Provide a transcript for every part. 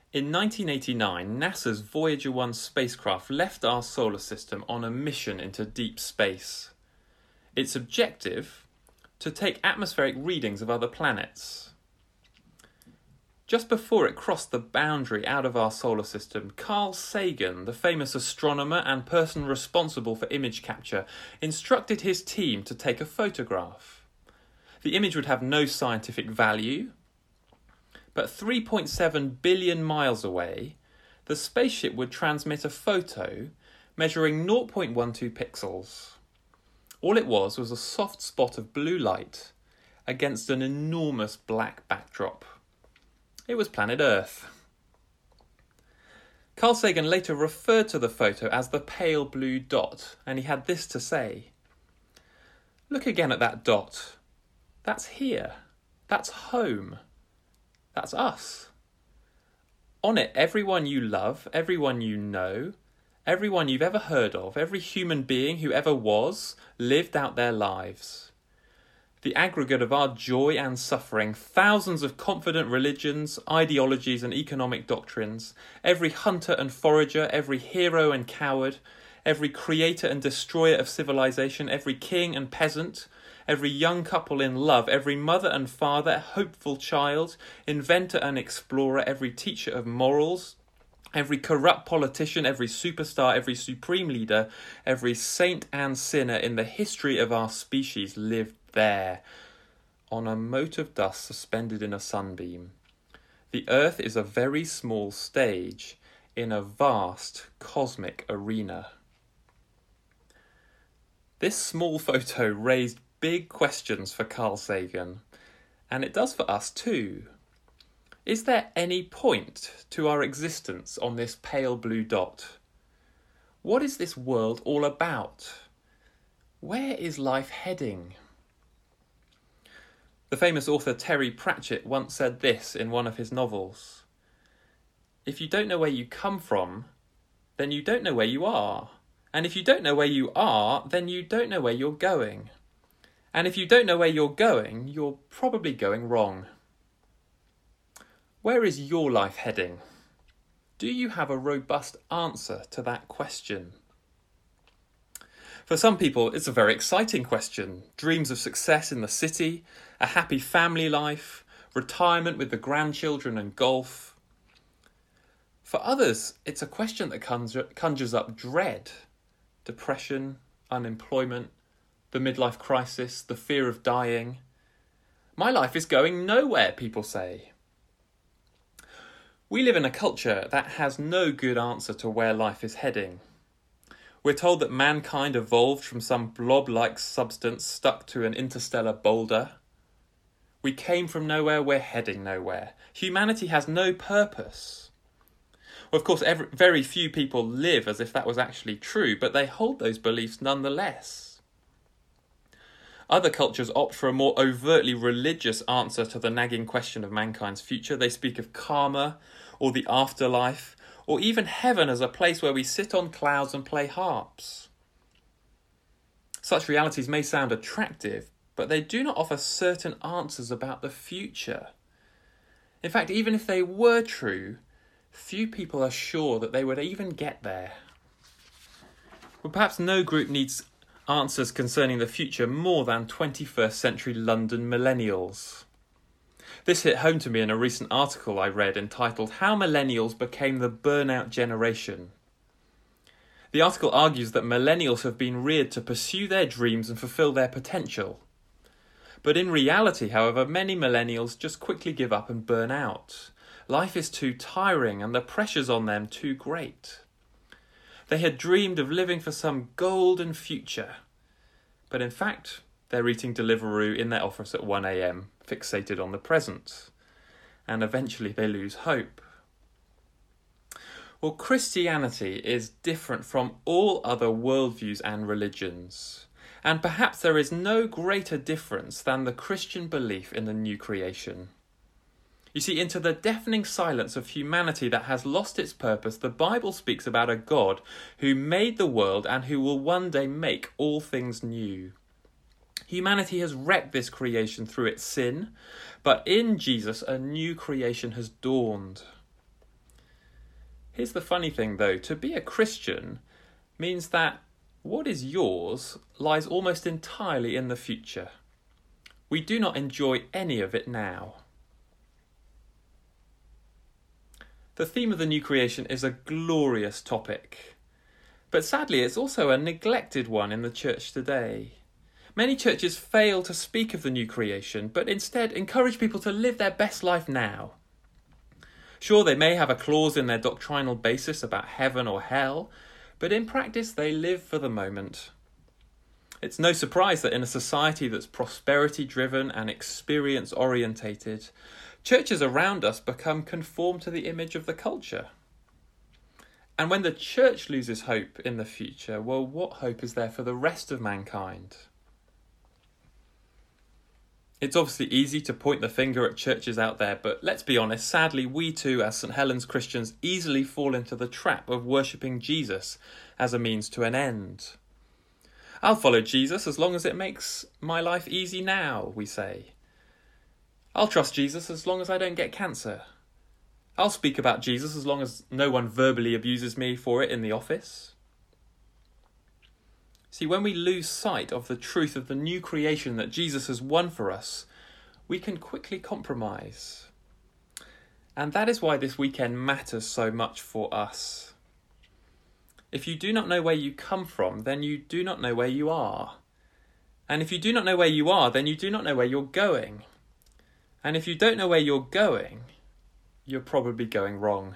In 1989, NASA's Voyager 1 spacecraft left our solar system on a mission into deep space. Its objective? To take atmospheric readings of other planets. Just before it crossed the boundary out of our solar system, Carl Sagan, the famous astronomer and person responsible for image capture, instructed his team to take a photograph. The image would have no scientific value, but 3.7 billion miles away, the spaceship would transmit a photo measuring 0.12 pixels. All it was a soft spot of blue light against an enormous black backdrop. It was planet Earth. Carl Sagan later referred to the photo as the pale blue dot, and he had this to say: "Look again at that dot. That's here. That's home. That's us. On it, everyone you love, everyone you know, everyone you've ever heard of, every human being who ever was, lived out their lives. The aggregate of our joy and suffering, thousands of confident religions, ideologies and economic doctrines, every hunter and forager, every hero and coward, every creator and destroyer of civilization, every king and peasant, every young couple in love, every mother and father, hopeful child, inventor and explorer, every teacher of morals, every corrupt politician, every superstar, every supreme leader, every saint and sinner in the history of our species lived there, on a mote of dust suspended in a sunbeam. The earth is a very small stage in a vast cosmic arena." This small photo raised big questions for Carl Sagan, and it does for us too. Is there any point to our existence on this pale blue dot? What is this world all about? Where is life heading? The famous author Terry Pratchett once said this in one of his novels: "If you don't know where you come from, then you don't know where you are. And if you don't know where you are, then you don't know where you're going. And if you don't know where you're going, you're probably going wrong." Where is your life heading? Do you have a robust answer to that question? For some people, it's a very exciting question. Dreams of success in the city, a happy family life, retirement with the grandchildren and golf. For others, it's a question that conjures up dread, depression, unemployment, the midlife crisis, the fear of dying. My life is going nowhere, people say. We live in a culture that has no good answer to where life is heading. We're told that mankind evolved from some blob-like substance stuck to an interstellar boulder. We came from nowhere, we're heading nowhere. Humanity has no purpose. Well, of course, very few people live as if that was actually true, but they hold those beliefs nonetheless. Other cultures opt for a more overtly religious answer to the nagging question of mankind's future. They speak of karma, or the afterlife, or even heaven as a place where we sit on clouds and play harps. Such realities may sound attractive, but they do not offer certain answers about the future. In fact, even if they were true, few people are sure that they would even get there. Well, perhaps no group needs answers concerning the future more than 21st century London millennials. This hit home to me in a recent article I read entitled "How Millennials Became the Burnout Generation." The article argues that millennials have been reared to pursue their dreams and fulfill their potential. But in reality, however, many millennials just quickly give up and burn out. Life is too tiring and the pressures on them too great. They had dreamed of living for some golden future, but in fact, they're eating Deliveroo in their office at 1 a.m, fixated on the present, and eventually they lose hope. Well, Christianity is different from all other worldviews and religions, and perhaps there is no greater difference than the Christian belief in the new creation. You see, into the deafening silence of humanity that has lost its purpose, the Bible speaks about a God who made the world and who will one day make all things new. Humanity has wrecked this creation through its sin, but in Jesus a new creation has dawned. Here's the funny thing though, to be a Christian means that what is yours lies almost entirely in the future. We do not enjoy any of it now. The theme of the new creation is a glorious topic, but sadly it's also a neglected one in the church today. Many churches fail to speak of the new creation, but instead encourage people to live their best life now. Sure, they may have a clause in their doctrinal basis about heaven or hell, but in practice they live for the moment. It's no surprise that in a society that's prosperity-driven and experience-orientated, churches around us become conformed to the image of the culture. And when the church loses hope in the future, well, what hope is there for the rest of mankind? It's obviously easy to point the finger at churches out there, but let's be honest, sadly, we too, as St. Helens Christians, easily fall into the trap of worshipping Jesus as a means to an end. I'll follow Jesus as long as it makes my life easy now, we say. I'll trust Jesus as long as I don't get cancer. I'll speak about Jesus as long as no one verbally abuses me for it in the office. See, when we lose sight of the truth of the new creation that Jesus has won for us, we can quickly compromise. And that is why this weekend matters so much for us. If you do not know where you come from, then you do not know where you are. And if you do not know where you are, then you do not know where you're going. And if you don't know where you're going, you're probably going wrong.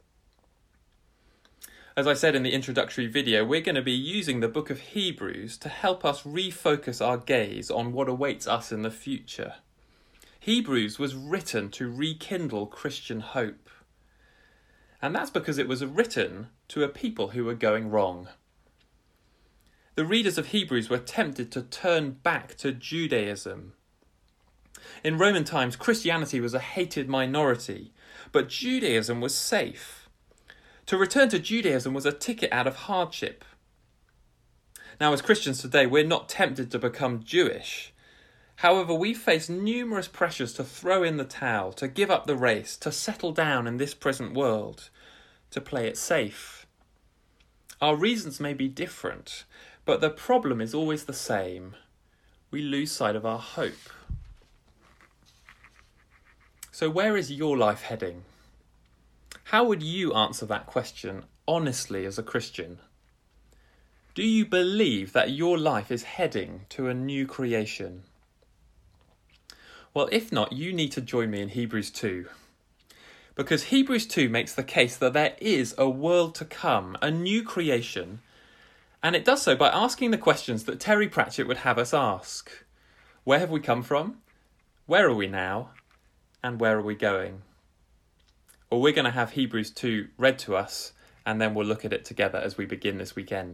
As I said in the introductory video, we're going to be using the book of Hebrews to help us refocus our gaze on what awaits us in the future. Hebrews was written to rekindle Christian hope. And that's because it was written to a people who were going wrong. The readers of Hebrews were tempted to turn back to Judaism. In Roman times, Christianity was a hated minority, but Judaism was safe. To return to Judaism was a ticket out of hardship. Now, as Christians today, we're not tempted to become Jewish. However, we face numerous pressures to throw in the towel, to give up the race, to settle down in this present world, to play it safe. Our reasons may be different, but the problem is always the same. We lose sight of our hope. So where is your life heading? How would you answer that question honestly as a Christian? Do you believe that your life is heading to a new creation? Well, if not, you need to join me in Hebrews 2. Because Hebrews 2 makes the case that there is a world to come, a new creation, and it does so by asking the questions that Terry Pratchett would have us ask. Where have we come from? Where are we now? And where are we going? Well, we're going to have Hebrews 2 read to us, and then we'll look at it together as we begin this weekend.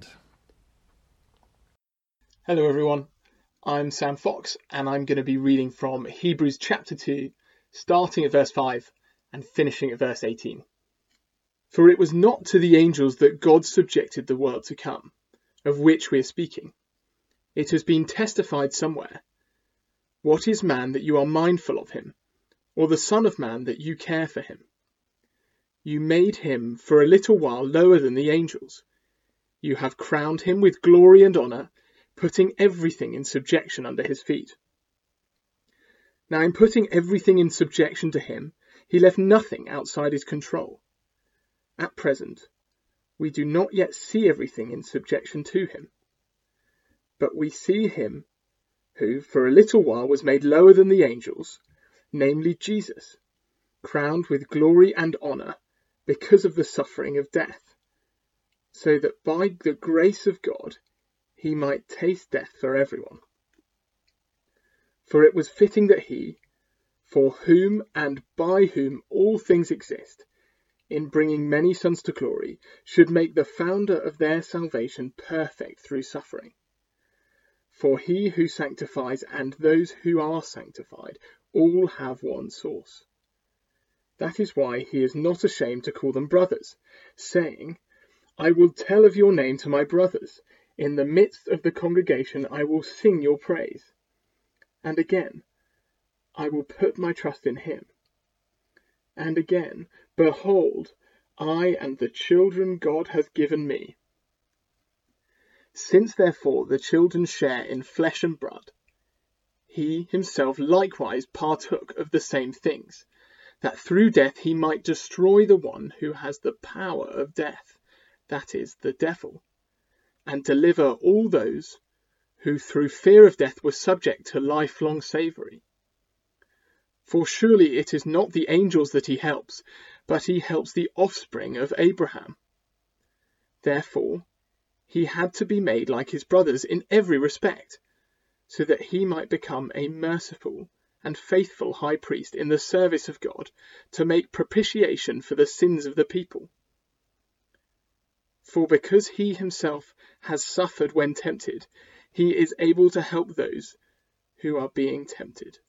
Hello everyone, I'm Sam Fox, and I'm going to be reading from Hebrews chapter 2, starting at verse 5 and finishing at verse 18. For it was not to the angels that God subjected the world to come, of which we are speaking. It has been testified somewhere. What is man that you are mindful of him, or the son of man that you care for him? You made him for a little while lower than the angels. You have crowned him with glory and honour, putting everything in subjection under his feet. Now in putting everything in subjection to him, he left nothing outside his control. At present, we do not yet see everything in subjection to him. But we see him who for a little while was made lower than the angels, namely Jesus, crowned with glory and honour because of the suffering of death, so that by the grace of God he might taste death for everyone. For it was fitting that he, for whom and by whom all things exist, in bringing many sons to glory, should make the founder of their salvation perfect through suffering. For he who sanctifies and those who are sanctified all have one source. That is why he is not ashamed to call them brothers, saying, I will tell of your name to my brothers. In the midst of the congregation I will sing your praise. And again, I will put my trust in him. And again, behold, I and the children God has given me. Since therefore the children share in flesh and blood, he himself likewise partook of the same things, that through death he might destroy the one who has the power of death, that is, the devil, and deliver all those who through fear of death were subject to lifelong slavery. For surely it is not the angels that he helps, but he helps the offspring of Abraham. Therefore, he had to be made like his brothers in every respect, so that he might become a merciful and faithful high priest in the service of God, to make propitiation for the sins of the people. For because he himself has suffered when tempted, he is able to help those who are being tempted.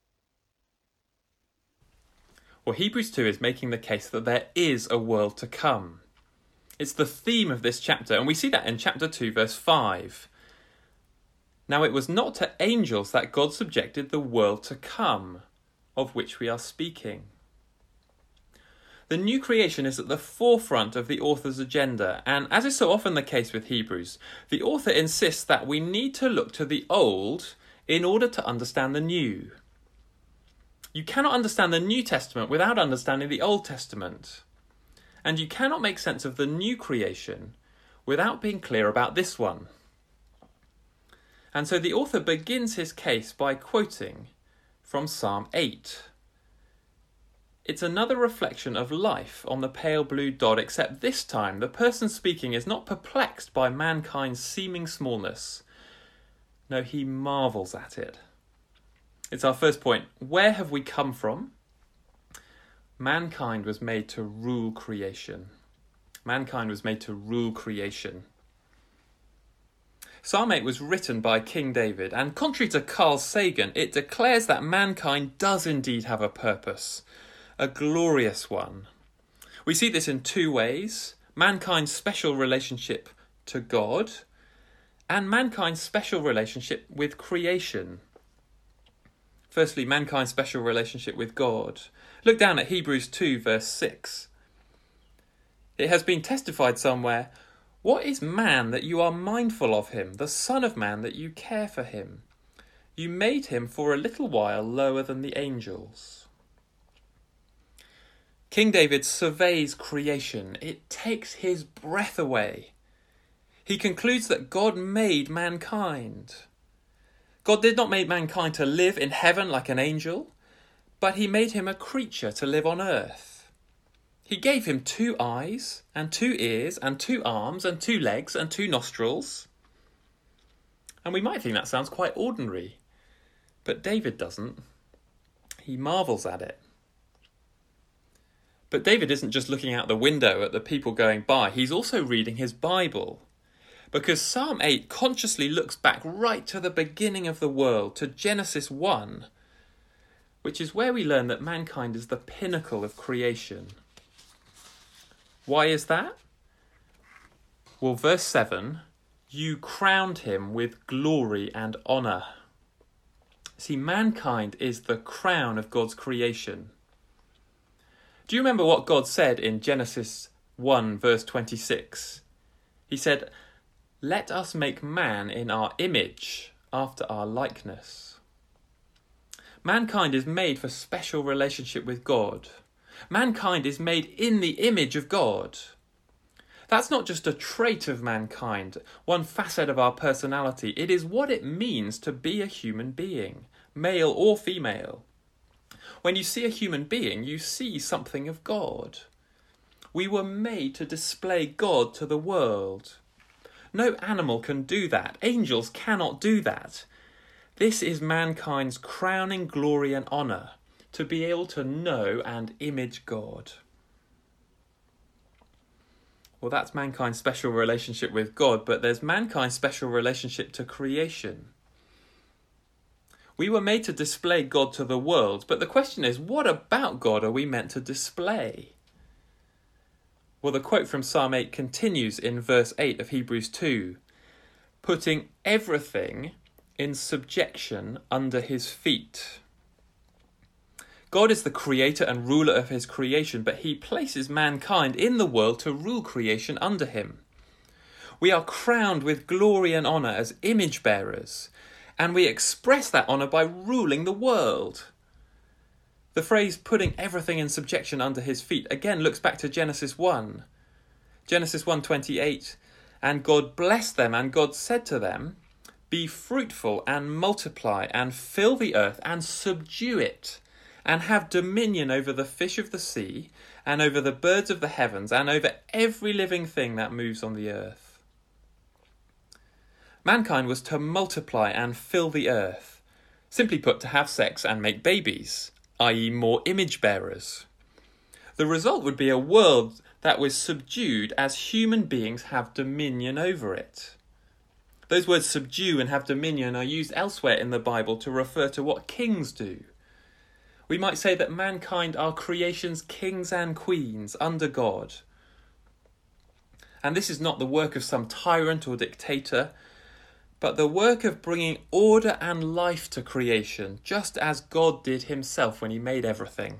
Well, Hebrews 2 is making the case that there is a world to come. It's the theme of this chapter, and we see that in chapter 2, verse 5. Now it was not to angels that God subjected the world to come, of which we are speaking. The new creation is at the forefront of the author's agenda, and as is so often the case with Hebrews, the author insists that we need to look to the old in order to understand the new. You cannot understand the New Testament without understanding the Old Testament. And you cannot make sense of the new creation without being clear about this one. And so the author begins his case by quoting from Psalm 8. It's another reflection of life on the pale blue dot, except this time the person speaking is not perplexed by mankind's seeming smallness. No, he marvels at it. It's our first point. Where have we come from? Mankind was made to rule creation. Mankind was made to rule creation. Psalm 8 was written by King David, and contrary to Carl Sagan, it declares that mankind does indeed have a purpose, a glorious one. We see this in two ways: mankind's special relationship to God, and mankind's special relationship with creation. Firstly, mankind's special relationship with God. Look down at Hebrews 2, verse 6. It has been testified somewhere, "What is man that you are mindful of him, the Son of Man that you care for him? You made him for a little while lower than the angels." King David surveys creation. It takes his breath away. He concludes that God made mankind. God did not make mankind to live in heaven like an angel, but he made him a creature to live on earth. He gave him 2 eyes and 2 ears and 2 arms and 2 legs and 2 nostrils. And we might think that sounds quite ordinary, but David doesn't. He marvels at it. But David isn't just looking out the window at the people going by, he's also reading his Bible. Because Psalm 8 consciously looks back right to the beginning of the world, to Genesis 1, which is where we learn that mankind is the pinnacle of creation. Why is that? Well, verse 7, you crowned him with glory and honour. See, mankind is the crown of God's creation. Do you remember what God said in Genesis 1, verse 26? He said, "Let us make man in our image, after our likeness." Mankind is made for special relationship with God. Mankind is made in the image of God. That's not just a trait of mankind, one facet of our personality. It is what it means to be a human being, male or female. When you see a human being, you see something of God. We were made to display God to the world. No animal can do that. Angels cannot do that. This is mankind's crowning glory and honour, to be able to know and image God. Well, that's mankind's special relationship with God, but there's mankind's special relationship to creation. We were made to display God to the world, but the question is, what about God are we meant to display? Well, the quote from Psalm 8 continues in verse 8 of Hebrews 2, putting everything in subjection under his feet. God is the creator and ruler of his creation, but he places mankind in the world to rule creation under him. We are crowned with glory and honour as image bearers, and we express that honour by ruling the world. The phrase putting everything in subjection under his feet again looks back to Genesis 1. Genesis 1:28, and God blessed them, and God said to them, be fruitful and multiply and fill the earth and subdue it, and have dominion over the fish of the sea and over the birds of the heavens and over every living thing that moves on the earth. Mankind was to multiply and fill the earth, simply put, to have sex and make babies, i.e. more image bearers. The result would be a world that was subdued as human beings have dominion over it. Those words subdue and have dominion are used elsewhere in the Bible to refer to what kings do. We might say that mankind are creation's kings and queens under God. And this is not the work of some tyrant or dictator, but the work of bringing order and life to creation, just as God did himself when he made everything.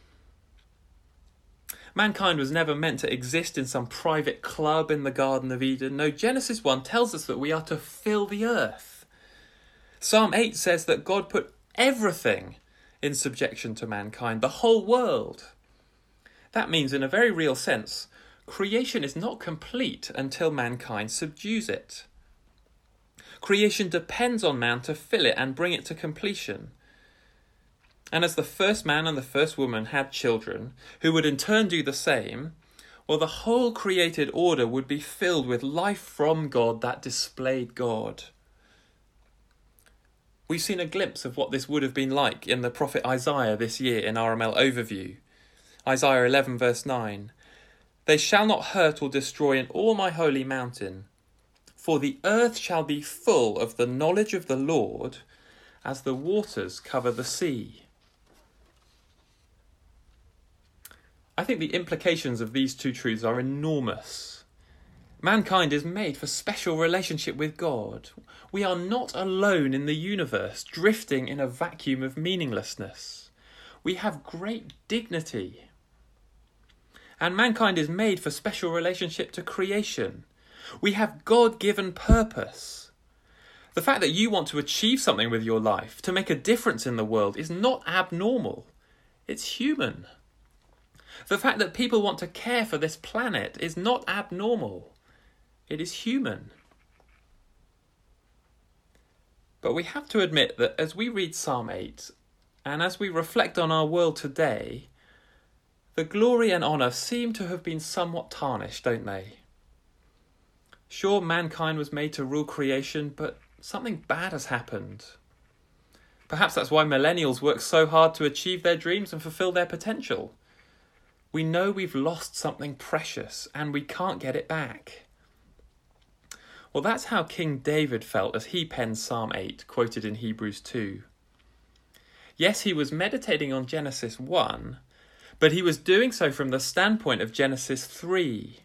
Mankind was never meant to exist in some private club in the Garden of Eden. No, Genesis 1 tells us that we are to fill the earth. Psalm 8 says that God put everything in subjection to mankind, the whole world. That means, in a very real sense, creation is not complete until mankind subdues it. Creation depends on man to fill it and bring it to completion. And as the first man and the first woman had children, who would in turn do the same, well, the whole created order would be filled with life from God that displayed God. We've seen a glimpse of what this would have been like in the prophet Isaiah this year in RML Overview. Isaiah 11 verse 9. They shall not hurt or destroy in all my holy mountain, for the earth shall be full of the knowledge of the Lord as the waters cover the sea. I think the implications of these two truths are enormous. Mankind is made for special relationship with God. We are not alone in the universe, drifting in a vacuum of meaninglessness. We have great dignity. And mankind is made for special relationship to creation. We have God-given purpose. The fact that you want to achieve something with your life, to make a difference in the world, is not abnormal. It's human. The fact that people want to care for this planet is not abnormal. It is human. But we have to admit that as we read Psalm 8, and as we reflect on our world today, the glory and honour seem to have been somewhat tarnished, don't they? Sure, mankind was made to rule creation, but something bad has happened. Perhaps that's why millennials work so hard to achieve their dreams and fulfil their potential. We know we've lost something precious and we can't get it back. Well, that's how King David felt as he penned Psalm 8, quoted in Hebrews 2. Yes, he was meditating on Genesis 1, but he was doing so from the standpoint of Genesis 3.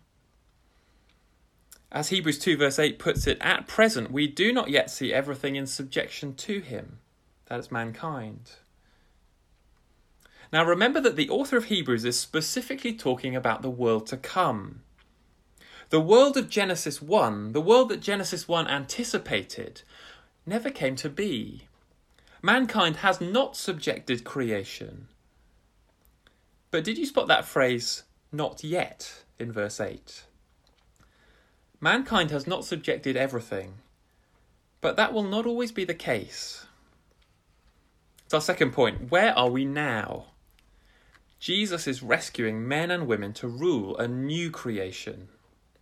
As Hebrews 2 verse 8 puts it, at present we do not yet see everything in subjection to him, that is mankind. Now remember that the author of Hebrews is specifically talking about the world to come. The world of Genesis 1, the world that Genesis 1 anticipated, never came to be. Mankind has not subjected creation. But did you spot that phrase, not yet, in verse 8? Mankind has not subjected everything, but that will not always be the case. It's our second point. Where are we now? Jesus is rescuing men and women to rule a new creation.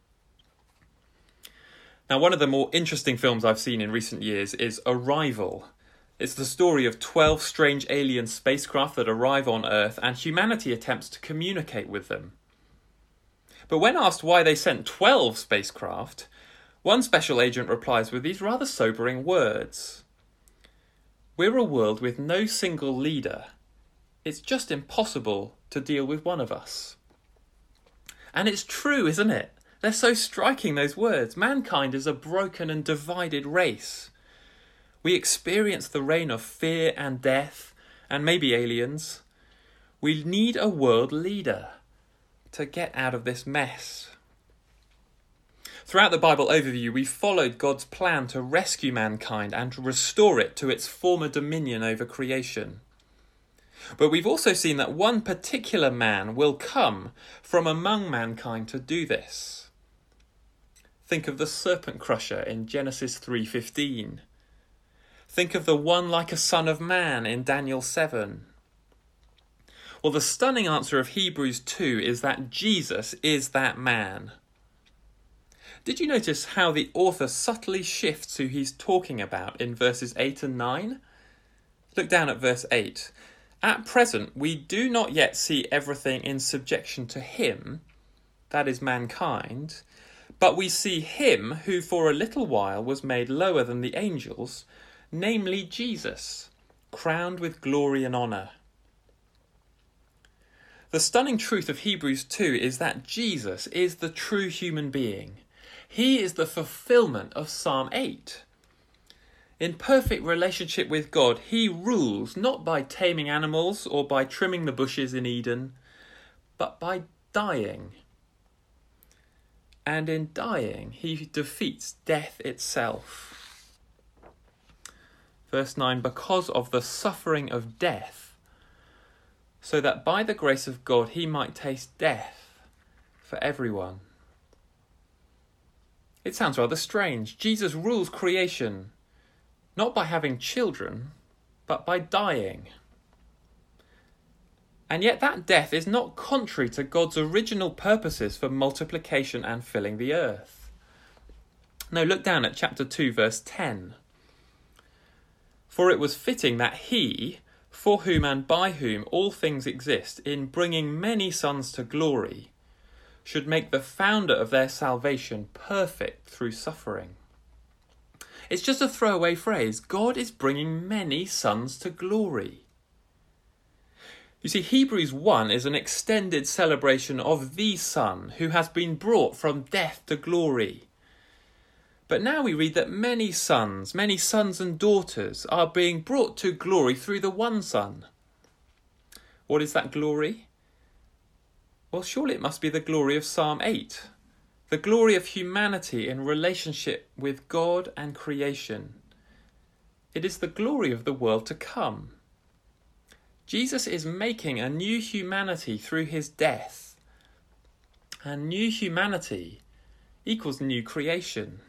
Now, one of the more interesting films I've seen in recent years is Arrival. It's the story of 12 strange alien spacecraft that arrive on Earth and humanity attempts to communicate with them. But when asked why they sent 12 spacecraft, one special agent replies with these rather sobering words. We're a world with no single leader. It's just impossible to deal with one of us. And it's true, isn't it? They're so striking, those words. Mankind is a broken and divided race. We experience the reign of fear and death, and maybe aliens. We need a world leader to get out of this mess. Throughout the Bible overview, we followed God's plan to rescue mankind and to restore it to its former dominion over creation. But we've also seen that one particular man will come from among mankind to do this. Think of the serpent crusher in Genesis 3:15. Think of the one like a son of man in Daniel 7. Well, the stunning answer of Hebrews 2 is that Jesus is that man. Did you notice how the author subtly shifts who he's talking about in verses 8 and 9? Look down at verse 8. At present, we do not yet see everything in subjection to him, that is mankind, but we see him who for a little while was made lower than the angels, namely Jesus, crowned with glory and honour. The stunning truth of Hebrews 2 is that Jesus is the true human being. He is the fulfillment of Psalm 8. In perfect relationship with God, he rules not by taming animals or by trimming the bushes in Eden, but by dying. And in dying, he defeats death itself. Verse 9, because of the suffering of death, so that by the grace of God he might taste death for everyone. It sounds rather strange. Jesus rules creation, not by having children, but by dying. And yet that death is not contrary to God's original purposes for multiplication and filling the earth. No, look down at chapter 2, verse 10. For it was fitting that he, for whom and by whom all things exist, in bringing many sons to glory, should make the founder of their salvation perfect through suffering. It's just a throwaway phrase. God is bringing many sons to glory. You see, Hebrews 1 is an extended celebration of the Son who has been brought from death to glory. But now we read that many sons and daughters are being brought to glory through the one Son. What is that glory? Well, surely it must be the glory of Psalm 8, the glory of humanity in relationship with God and creation. It is the glory of the world to come. Jesus is making a new humanity through his death, and new humanity equals new creation.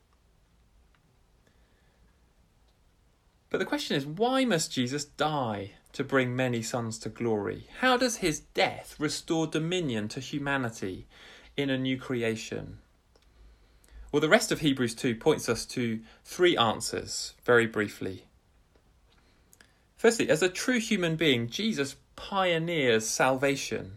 But the question is, why must Jesus die to bring many sons to glory? How does his death restore dominion to humanity in a new creation? Well, the rest of Hebrews 2 points us to three answers, very briefly. Firstly, as a true human being, Jesus pioneers salvation.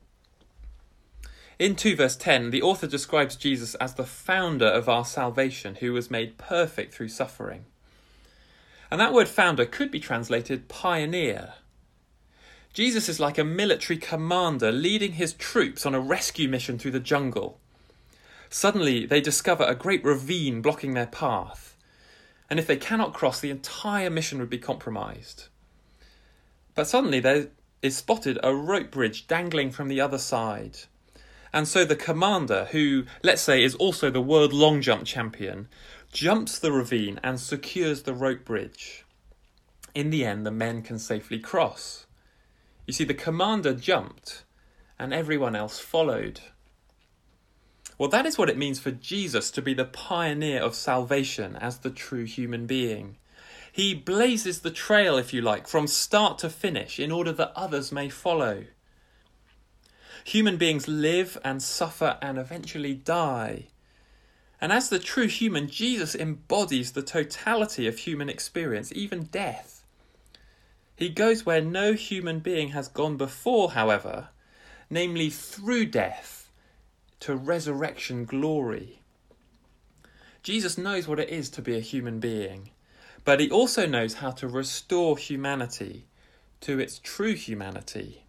In 2 verse 10, the author describes Jesus as the founder of our salvation, who was made perfect through suffering. And that word founder could be translated pioneer. Jesus is like a military commander leading his troops on a rescue mission through the jungle. Suddenly, they discover a great ravine blocking their path. And if they cannot cross, the entire mission would be compromised. But suddenly there is spotted a rope bridge dangling from the other side. And so the commander, who, let's say, is also the world long jump champion, jumps the ravine and secures the rope bridge. In the end, the men can safely cross. You see, the commander jumped and everyone else followed. Well, that is what it means for Jesus to be the pioneer of salvation as the true human being. He blazes the trail, if you like, from start to finish in order that others may follow. Human beings live and suffer and eventually die. And as the true human, Jesus embodies the totality of human experience, even death. He goes where no human being has gone before, however, namely through death to resurrection glory. Jesus knows what it is to be a human being, but he also knows how to restore humanity to its true humanity.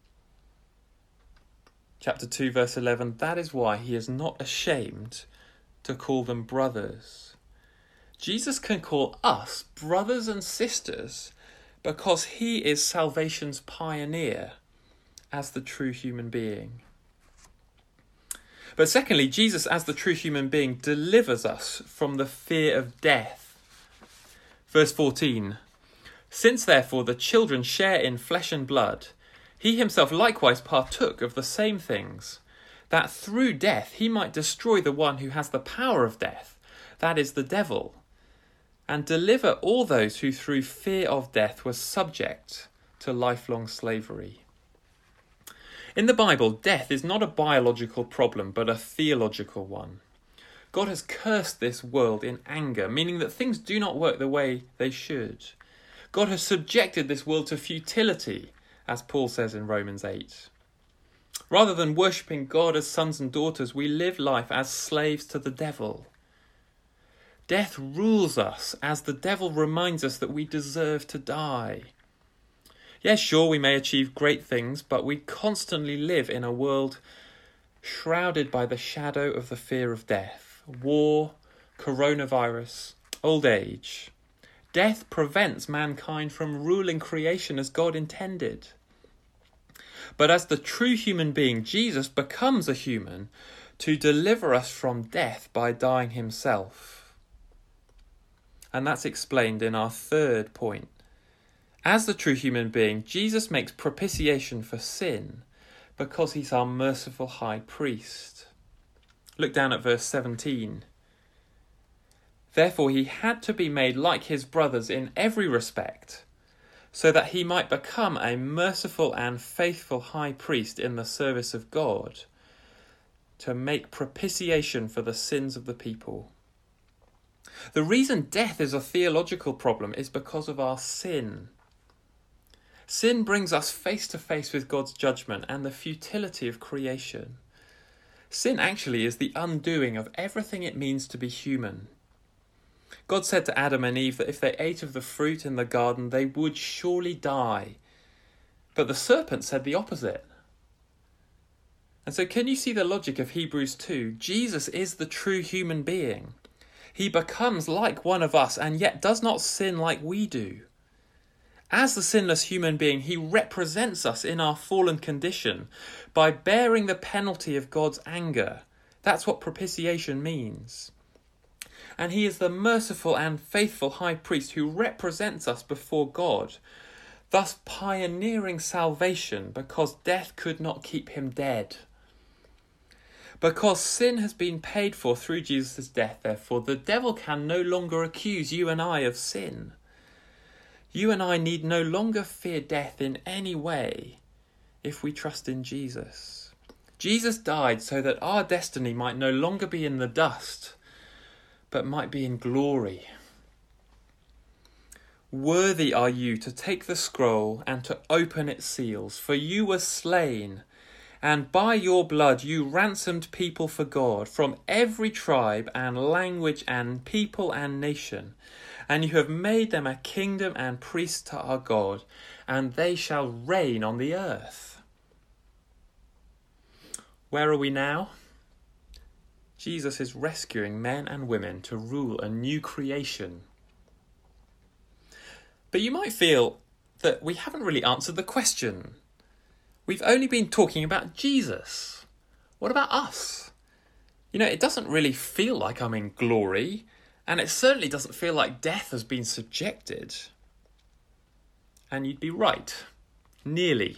Chapter 2, verse 11, that is why he is not ashamed to call them brothers. Jesus can call us brothers and sisters because he is salvation's pioneer. as the true human being. But secondly, Jesus as the true human being delivers us from the fear of death. Verse 14, "Since therefore the children share in flesh and blood, he himself likewise partook of the same things, that through death he might destroy the one who has the power of death, that is the devil, and deliver all those who through fear of death were subject to lifelong slavery." In the Bible, death is not a biological problem, but a theological one. God has cursed this world in anger, meaning that things do not work the way they should. God has subjected this world to futility, as Paul says in Romans 8. Rather than worshipping God as sons and daughters, we live life as slaves to the devil. Death rules us as the devil reminds us that we deserve to die. Yes, sure, we may achieve great things, but we constantly live in a world shrouded by the shadow of the fear of death. War, coronavirus, old age. Death prevents mankind from ruling creation as God intended. But as the true human being, Jesus becomes a human to deliver us from death by dying himself. And that's explained in our third point. As the true human being, Jesus makes propitiation for sin because he's our merciful high priest. Look down at verse 17. "Therefore he had to be made like his brothers in every respect, so that he might become a merciful and faithful high priest in the service of God, to make propitiation for the sins of the people." The reason death is a theological problem is because of our sin. Sin brings us face to face with God's judgment and the futility of creation. Sin actually is the undoing of everything it means to be human. God said to Adam and Eve that if they ate of the fruit in the garden, they would surely die. But the serpent said the opposite. And so can you see the logic of Hebrews 2? Jesus is the true human being. He becomes like one of us and yet does not sin like we do. As the sinless human being, he represents us in our fallen condition by bearing the penalty of God's anger. That's what propitiation means. And he is the merciful and faithful high priest who represents us before God, thus pioneering salvation because death could not keep him dead. Because sin has been paid for through Jesus' death, therefore, the devil can no longer accuse you and I of sin. You and I need no longer fear death in any way if we trust in Jesus. Jesus died so that our destiny might no longer be in the dust, but might be in glory. Worthy are you to take the scroll and to open its seals, for you were slain, and by your blood you ransomed people for God from every tribe and language and people and nation. And you have made them a kingdom and priests to our God, and they shall reign on the earth. Where are we now? Jesus is rescuing men and women to rule a new creation. But you might feel that we haven't really answered the question. We've only been talking about Jesus. What about us? You know, it doesn't really feel like I'm in glory. And it certainly doesn't feel like death has been subjected. And you'd be right. Nearly.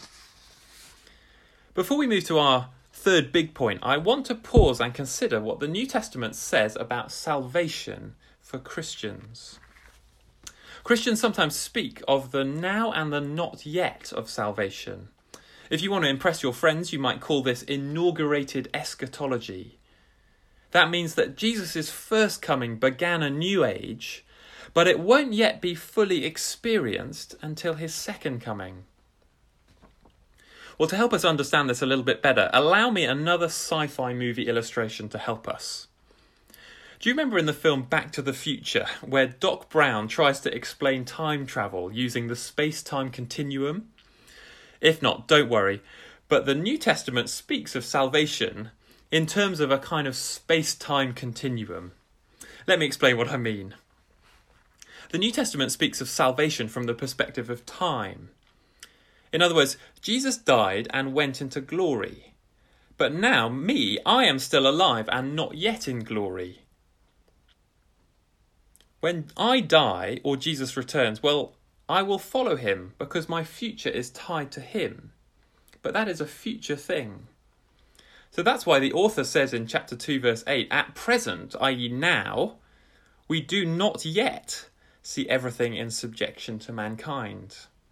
Before we move to our third big point, I want to pause and consider what the New Testament says about salvation for Christians. Christians sometimes speak of the now and the not yet of salvation. If you want to impress your friends, you might call this inaugurated eschatology. That means that Jesus' first coming began a new age, but it won't yet be fully experienced until his second coming. Well, to help us understand this a little bit better, allow me another sci-fi movie illustration to help us. Do you remember in the film Back to the Future, where Doc Brown tries to explain time travel using the space-time continuum? If not, don't worry, but the New Testament speaks of salvation in terms of a kind of space-time continuum. Let me explain what I mean. The New Testament speaks of salvation from the perspective of time. In other words, Jesus died and went into glory. But now, I am still alive and not yet in glory. When I die or Jesus returns, well, I will follow him because my future is tied to him. But that is a future thing. So that's why the author says in chapter 2, verse 8, at present, i.e. now, we do not yet see everything in subjection to mankind.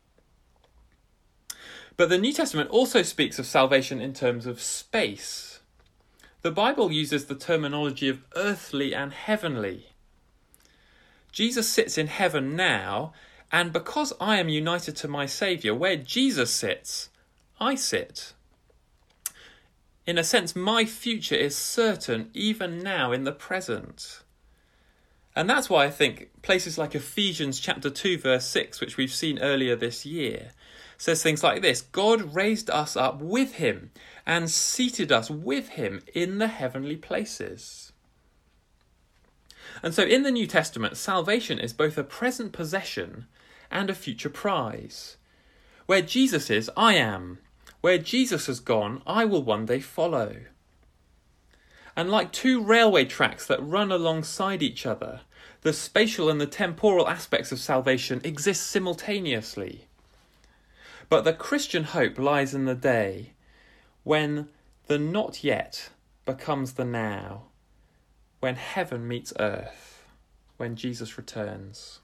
But the New Testament also speaks of salvation in terms of space. The Bible uses the terminology of earthly and heavenly. Jesus sits in heaven now, and because I am united to my Saviour, where Jesus sits, I sit. In a sense, my future is certain even now in the present. And that's why I think places like Ephesians chapter 2 verse 6, which we've seen earlier this year, says things like this: God raised us up with him and seated us with him in the heavenly places. And so in the New Testament, salvation is both a present possession and a future prize. Where Jesus is, I am. Where Jesus has gone, I will one day follow. And like two railway tracks that run alongside each other, the spatial and the temporal aspects of salvation exist simultaneously. But the Christian hope lies in the day when the not yet becomes the now, when heaven meets earth, when Jesus returns.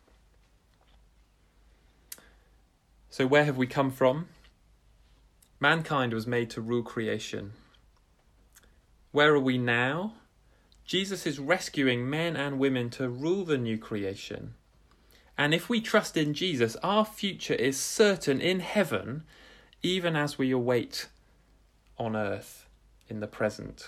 So where have we come from? Mankind was made to rule creation. Where are we now? Jesus is rescuing men and women to rule the new creation. And if we trust in Jesus, our future is certain in heaven, even as we await on earth in the present.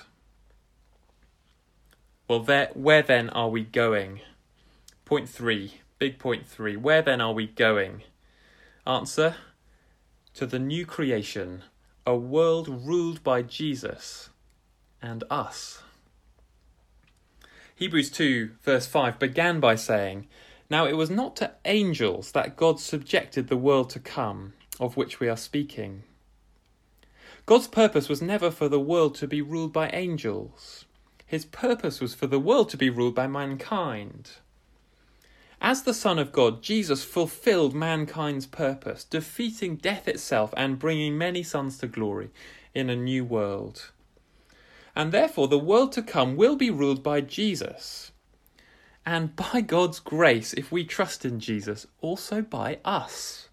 Well, where then are we going? Point 3, big point 3. Where then are we going? Answer: to the new creation, a world ruled by Jesus and us. Hebrews 2 verse 5 began by saying, "Now it was not to angels that God subjected the world to come, of which we are speaking." God's purpose was never for the world to be ruled by angels. His purpose was for the world to be ruled by mankind. As the Son of God, Jesus fulfilled mankind's purpose, defeating death itself and bringing many sons to glory in a new world. And therefore the world to come will be ruled by Jesus. And by God's grace, if we trust in Jesus, also by us.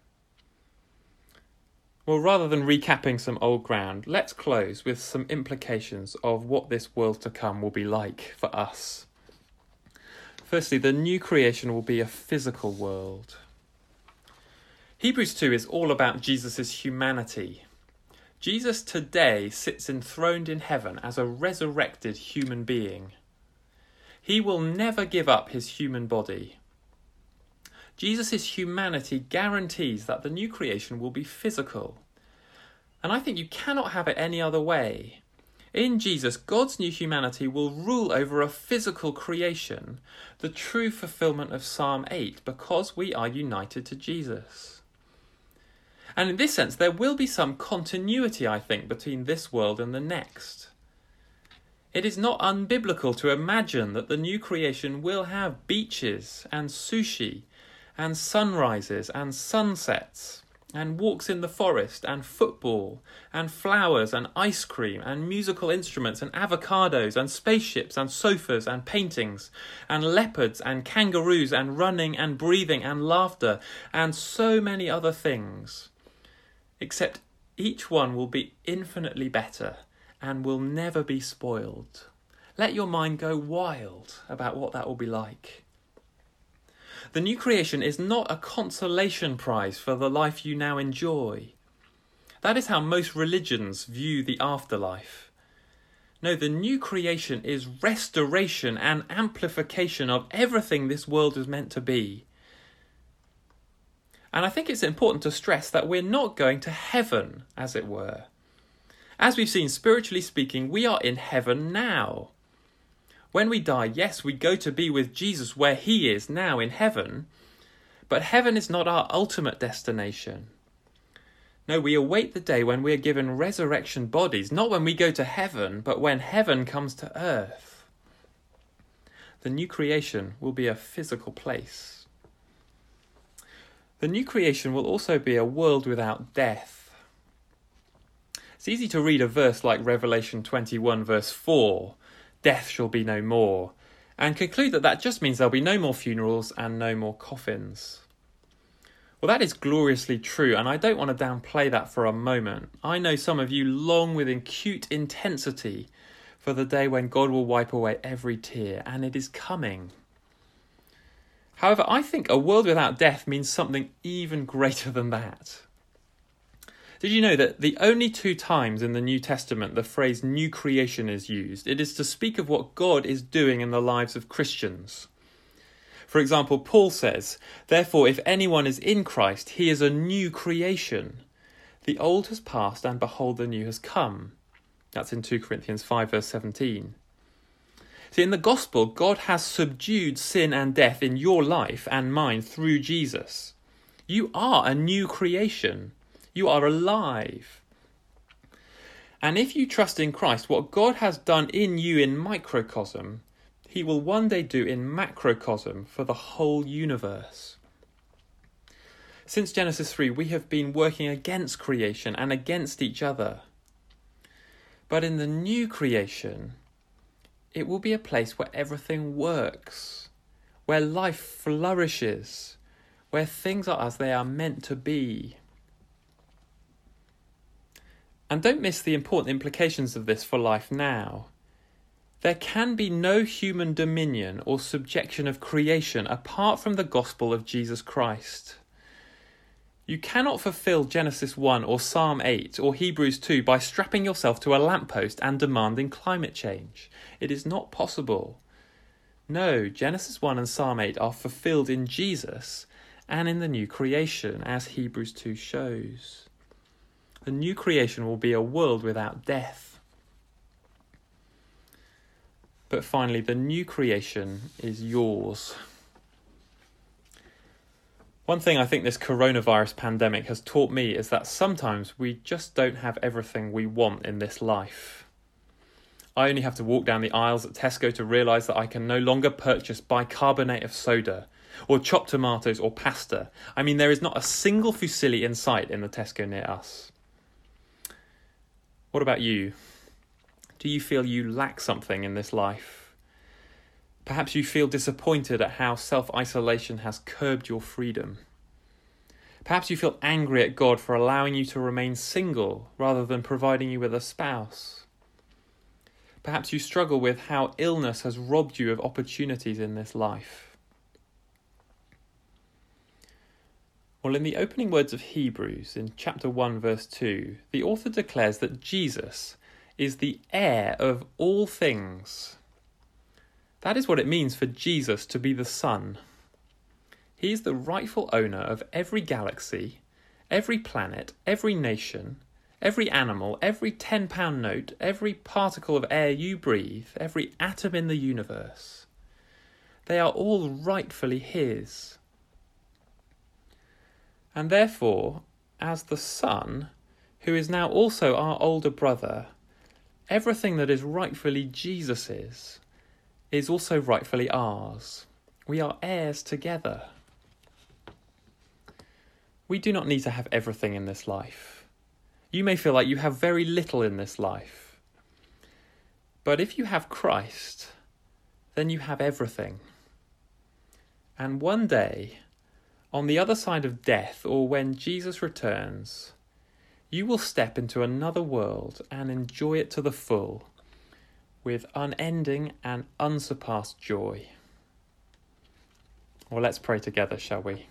Well, rather than recapping some old ground, let's close with some implications of what this world to come will be like for us. Firstly, the new creation will be a physical world. Hebrews 2 is all about Jesus' humanity. Jesus today sits enthroned in heaven as a resurrected human being. He will never give up his human body. Jesus' humanity guarantees that the new creation will be physical. And I think you cannot have it any other way. In Jesus, God's new humanity will rule over a physical creation, the true fulfillment of Psalm 8, because we are united to Jesus. And in this sense, there will be some continuity, I think, between this world and the next. It is not unbiblical to imagine that the new creation will have beaches and sushi and sunrises and sunsets and walks in the forest and football and flowers and ice cream and musical instruments and avocados and spaceships and sofas and paintings and leopards and kangaroos and running and breathing and laughter and so many other things. Except each one will be infinitely better and will never be spoiled. Let your mind go wild about what that will be like. The new creation is not a consolation prize for the life you now enjoy. That is how most religions view the afterlife. No, the new creation is restoration and amplification of everything this world is meant to be. And I think it's important to stress that we're not going to heaven, as it were. As we've seen, spiritually speaking, we are in heaven now. When we die, yes, we go to be with Jesus where he is now in heaven, but heaven is not our ultimate destination. No, we await the day when we are given resurrection bodies, not when we go to heaven, but when heaven comes to earth. The new creation will be a physical place. The new creation will also be a world without death. It's easy to read a verse like Revelation 21 verse 4, death shall be no more, and conclude that just means there'll be no more funerals and no more coffins. Well, that is gloriously true, and I don't want to downplay that for a moment. I know some of you long with acute intensity for the day when God will wipe away every tear, and it is coming. However, I think a world without death means something even greater than that. Did you know that the only 2 times in the New Testament the phrase new creation is used, it is to speak of what God is doing in the lives of Christians? For example, Paul says, "Therefore, if anyone is in Christ, he is a new creation. The old has passed, and behold, the new has come." That's in 2 Corinthians 5, verse 17. See, in the gospel, God has subdued sin and death in your life and mine through Jesus. You are a new creation. You are alive. And if you trust in Christ, what God has done in you in microcosm, he will one day do in macrocosm for the whole universe. Since Genesis 3, we have been working against creation and against each other. But in the new creation, it will be a place where everything works, where life flourishes, where things are as they are meant to be. And don't miss the important implications of this for life now. There can be no human dominion or subjection of creation apart from the gospel of Jesus Christ. You cannot fulfill Genesis 1 or Psalm 8 or Hebrews 2 by strapping yourself to a lamppost and demanding climate change. It is not possible. No, Genesis 1 and Psalm 8 are fulfilled in Jesus and in the new creation, as Hebrews 2 shows. The new creation will be a world without death. But finally, the new creation is yours. One thing I think this coronavirus pandemic has taught me is that sometimes we just don't have everything we want in this life. I only have to walk down the aisles at Tesco to realise that I can no longer purchase bicarbonate of soda, or chopped tomatoes or pasta. I mean, there is not a single fusilli in sight in the Tesco near us. What about you? Do you feel you lack something in this life? Perhaps you feel disappointed at how self-isolation has curbed your freedom. Perhaps you feel angry at God for allowing you to remain single rather than providing you with a spouse. Perhaps you struggle with how illness has robbed you of opportunities in this life. Well, in the opening words of Hebrews, in chapter 1, verse 2, the author declares that Jesus is the heir of all things. That is what it means for Jesus to be the Son. He is the rightful owner of every galaxy, every planet, every nation, every animal, every £10 note, every particle of air you breathe, every atom in the universe. They are all rightfully his. And therefore, as the Son, who is now also our older brother, everything that is rightfully Jesus's is also rightfully ours. We are heirs together. We do not need to have everything in this life. You may feel like you have very little in this life. But if you have Christ, then you have everything. And one day, on the other side of death, or when Jesus returns, you will step into another world and enjoy it to the full, with unending and unsurpassed joy. Well, let's pray together, shall we?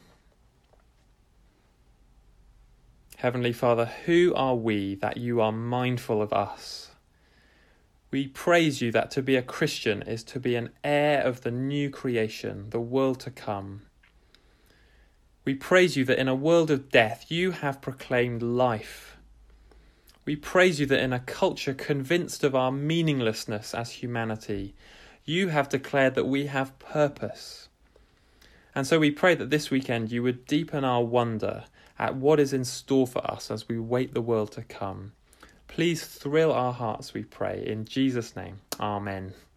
Heavenly Father, who are we that you are mindful of us? We praise you that to be a Christian is to be an heir of the new creation, the world to come. We praise you that in a world of death you have proclaimed life. We praise you that in a culture convinced of our meaninglessness as humanity, you have declared that we have purpose. And so we pray that this weekend you would deepen our wonder at what is in store for us as we wait the world to come. Please thrill our hearts, we pray. In Jesus' name, amen.